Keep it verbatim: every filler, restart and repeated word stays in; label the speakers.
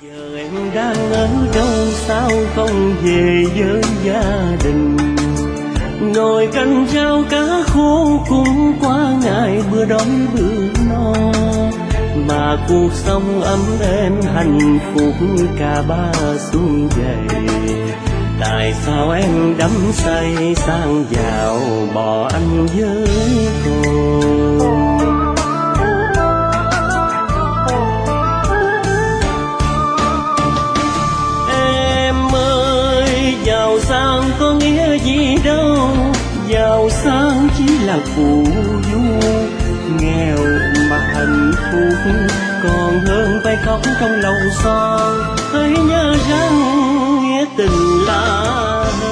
Speaker 1: Giờ em đang ở đâu sao không về với gia đình, ngồi canh chao cá khô cũng qua ngày bữa đói bữa no, mà cuộc sống ấm êm hạnh phúc cả ba xuân dày. Tại sao em đắm say sang giàu bỏ anh với tôi? Giàu sang có nghĩa gì đâu, giàu sang chỉ là phù du, nghèo mà hạnh phúc còn hơn phải khóc trong lòng son. Hãy nhớ rằng nghĩa tình là